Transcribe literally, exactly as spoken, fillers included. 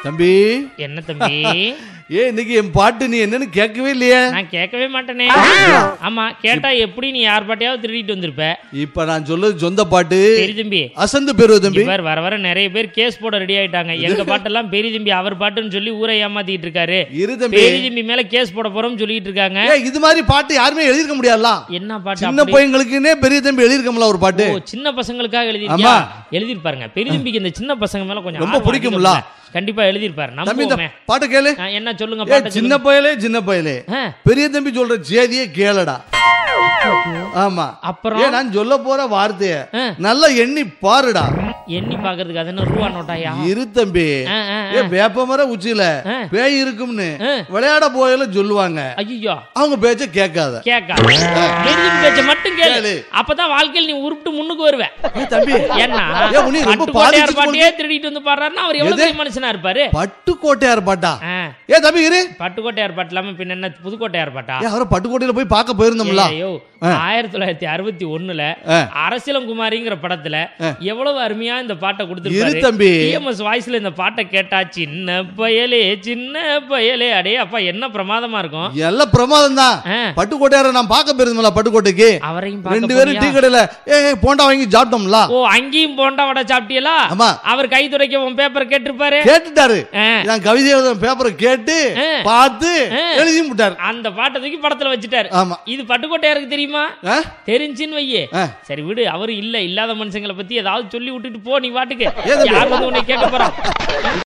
தம்பி. என்ன தம்பி? ஏ இன்னைக்கு என் பாட்டு நீ என்னன்னு கேட்கவே இல்லையே. நான் கேட்கவே மாட்டேனே. ஆமா கேட்டா எப்படி நீ யார் பாட்டையாவது திருடிட்டு வந்திருப்ப. இப்ப நான் சொல்றது சொந்த பாட்டு. பெரிய தம்பி அசந்து பெறுவ தம்பி. இவர் வர வர நிறைய பேர் கேஸ் போட ரெடி ஆயிட்டாங்க. எங்க பாட்டெல்லாம் பெரிய தம்பி அவர் பாட்டுன்னு சொல்லி ஊரை ஏமாத்திட்டு இருக்காரு. இரு தம்பி. பெரிய தம்பி மேல கேஸ் போட போறோம்னு சொல்லிட்டு இருக்காங்க. இது மாதிரி பாட்டு யாருமே எழுதிருக்க முடியாதுல. என்ன பாட்டு? சின்ன பையங்களுக்குனே பெரிய தம்பி எழுதிருக்கல ஒரு பாட்டு. ஓ சின்ன பசங்களுக்காக எழுதிருக்கியா? எழுதிருப்பாருங்க. பெரிய தம்பிக்கு இந்த சின்ன பசங்க மேல கொஞ்சம் ரொம்ப பிடிக்கும்ல. கண்டிப்பா எழுதிருப்பாரு. நம்ம பாட்டு கேளு. என்ன சொல்லுங்க பாட்டு. சின்ன பயலே சின்ன பயலே பெரிய தம்பி சொல்ற செய்தியே கேளடா. ஆமா அப்புறம் நான் சொல்ல போற வார்த்தைய நல்லா எண்ணி பாருடா. எண்ணி பாக்குறதுக்கு அது என்ன ரூபா நோட்டாயா? இரு தம்பி. ஏ வேப்பமர உச்சியில பேய் இருக்கும்னு விளையாட போயல சொல்லுவாங்க. ஐயோ அவங்க பேச்ச கேட்காத. கேட்காத பெரிய பேச்ச மட்டும் கேளு. அப்பதான் வாழ்க்கையில நீ உருப்பிட்டு முன்னுக்கு வருவே. தம்பி என்ன நீ ரொம்ப பாதிச்சு பாட்டியே திருடிட்டு வந்து பாடுறாருன்னா அவர் எவ்வளவு பெரிய மனுஷனா இருப்பாரு. பட்டுக்கோட்டையார் பாட்டா? ஏ தம்பி இரு. பட்டுக்கோட்டையார் பாட்டு இல்லாம பின்ன என்ன புதுக்கோட்டையார் பாட்டா? அவரை பட்டுக்கோட்டையில போய் பார்க்க போயிருந்தோம்ல. ஆயிரத்தி தொள்ளாயிரத்தி அறுபத்தி ஒண்ணுல அரசியலங்குமாரிங்கிற படத்துல எவ்வளவு அருமையா இந்த பாட்டை கொடுத்திருப்பாரு தம்பி. டிஎம்எஸ் வாய்ஸ்ல இந்த பாட்டை கேட்டா சின்ன பயலே சின்ன பயலே அடே அப்பா என்ன பிரமாதமா இருக்கும். எல்லாம் பிரமாதம் தான். பட்டுக்கோட்டையார நான் பார்க்க போயிருந்தோம்ல பட்டுக்கோட்டைக்கு. அவரையும் ரெண்டு பேரும் டீ கடையில ஏ போண்டா வாங்கி சாப்பிட்டோம்ல. ஓ அங்கேயும் போண்டா வடை சாப்பிட்டீங்களா? அவர் கை துடைக்க உன் பேப்பர் கேட்டிருப்பாரு. கேட்டுட்டாரு. நான் கவிதை பேப்பரை கேட்டு பார்த்து எழுதி விட்டாரு. அந்த பாட்டை தூக்கி படத்துல வச்சுட்டாரு. ஆமா இது பட்டுக்கோட்டையாருக்கு தெரியுமா? தெரிஞ்சுன்னு வையே. சரி விடு. அவரு இல்ல இல்லாத மனுஷங்களை பத்தி ஏதாவது சொல்லி விட்டுட்டு போ. நீ பாட்டுக்கு யார் வந்து உன்னை கேட்க போறான்?